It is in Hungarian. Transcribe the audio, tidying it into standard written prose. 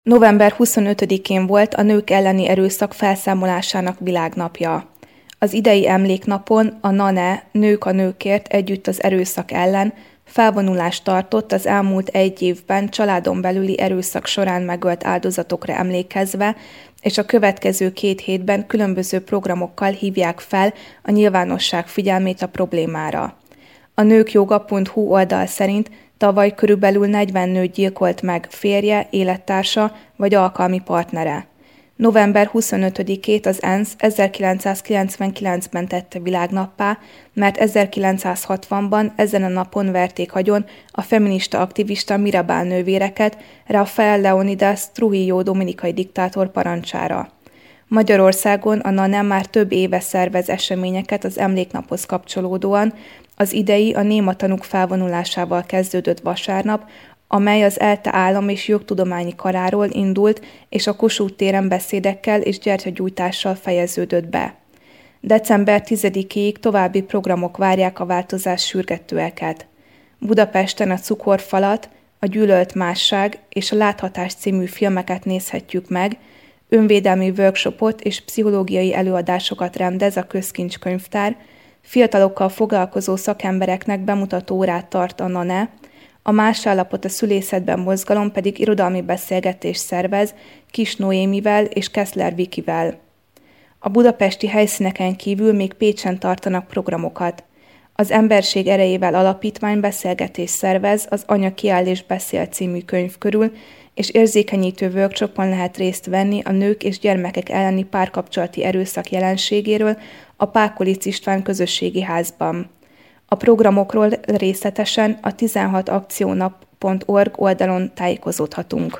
November 25-én volt a nők elleni erőszak felszámolásának világnapja. Az idei emléknapon a NANE Nők a nőkért együtt az erőszak ellen felvonulást tartott az elmúlt egy évben családon belüli erőszak során megölt áldozatokra emlékezve, és a következő 2 hétben különböző programokkal hívják fel a nyilvánosság figyelmét a problémára. A nőkjoga.hu oldal szerint tavaly körülbelül 40 nőt gyilkolt meg férje, élettársa vagy alkalmi partnere. November 25-ét az ENSZ 1999-ben tette világnappá, mert 1960-ban ezen a napon verték agyon a feminista aktivista Mirabal nővéreket Rafael Leónidas Trujillo dominikai diktátor parancsára. Magyarországon a NANE már több éve szervez eseményeket az emléknaphoz kapcsolódóan, az idei a néma tanúk felvonulásával kezdődött vasárnap, amely az ELTE állam- és jogtudományi karáról indult, és a Kossuth téren beszédekkel és gyertyagyújtással fejeződött be. December 10-ig további programok várják a változás sürgetőeket. Budapesten a Cukorfalat, a Gyűlölt másság és a Láthatás című filmeket nézhetjük meg, önvédelmi workshopot és pszichológiai előadásokat rendez a Közkincs Könyvtár, fiatalokkal foglalkozó szakembereknek bemutató órát tart a NANE, a Más állapot a szülészetben mozgalom pedig irodalmi beszélgetést szervez Kis Noémivel és Keszler Vikivel. A budapesti helyszíneken kívül még Pécsen tartanak programokat. Az Emberség erejével alapítvány beszélgetést szervez az Anya kiáll és beszél című könyv körül, és érzékenyítő workshopon lehet részt venni a nők és gyermekek elleni párkapcsolati erőszak jelenségéről a Pákolic István közösségi házban. A programokról részletesen a 16akciónap.org oldalon tájékozódhatunk.